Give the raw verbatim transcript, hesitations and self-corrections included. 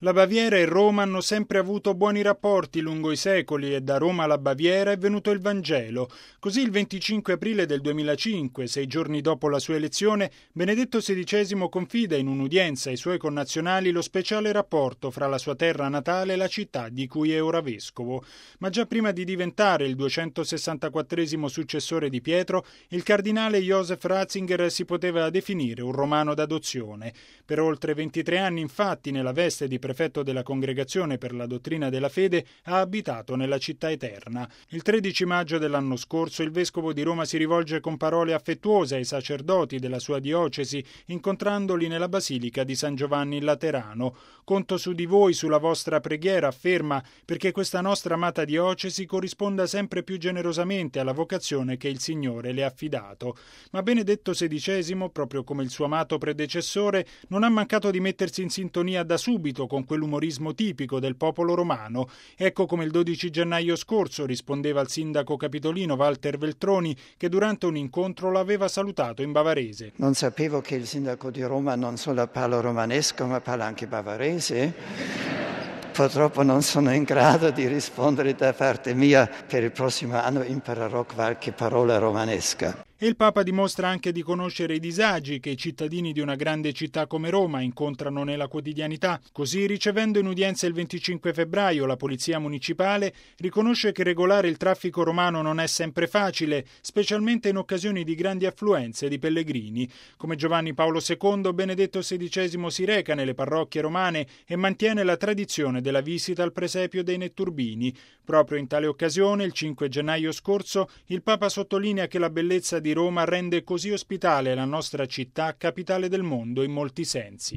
La Baviera e Roma hanno sempre avuto buoni rapporti lungo i secoli e da Roma alla Baviera è venuto il Vangelo. Così il venticinque aprile del duemilacinque, sei giorni dopo la sua elezione, Benedetto sedicesimo confida in un'udienza ai suoi connazionali lo speciale rapporto fra la sua terra natale e la città di cui è ora vescovo. Ma già prima di diventare il duecentosessantaquattresimo successore di Pietro, il cardinale Josef Ratzinger si poteva definire un romano d'adozione. Per oltre ventitré anni, infatti, nella veste di prefetto della Congregazione per la Dottrina della Fede, ha abitato nella città eterna. Il tredici maggio dell'anno scorso il vescovo di Roma si rivolge con parole affettuose ai sacerdoti della sua diocesi, incontrandoli nella Basilica di San Giovanni in Laterano. Conto su di voi, sulla vostra preghiera, afferma, perché questa nostra amata diocesi corrisponda sempre più generosamente alla vocazione che il Signore le ha affidato. Ma Benedetto sedicesimo, proprio come il suo amato predecessore, non ha mancato di mettersi in sintonia da subito con quell'umorismo tipico del popolo romano. Ecco come il dodici gennaio scorso rispondeva al sindaco capitolino Walter Veltroni, che durante un incontro l'aveva salutato in bavarese. Non sapevo che il sindaco di Roma non solo parla romanesco ma parla anche bavarese. Purtroppo non sono in grado di rispondere da parte mia. Per il prossimo anno imparerò qualche parola romanesca. E il Papa dimostra anche di conoscere i disagi che i cittadini di una grande città come Roma incontrano nella quotidianità. Così, ricevendo in udienza il venticinque febbraio la Polizia Municipale, riconosce che regolare il traffico romano non è sempre facile, specialmente in occasioni di grandi affluenze di pellegrini. Come Giovanni Paolo secondo, Benedetto sedicesimo si reca nelle parrocchie romane e mantiene la tradizione della visita al presepio dei Netturbini. Proprio in tale occasione, il cinque gennaio scorso, il Papa sottolinea che la bellezza di Roma rende così ospitale la nostra città, capitale del mondo in molti sensi.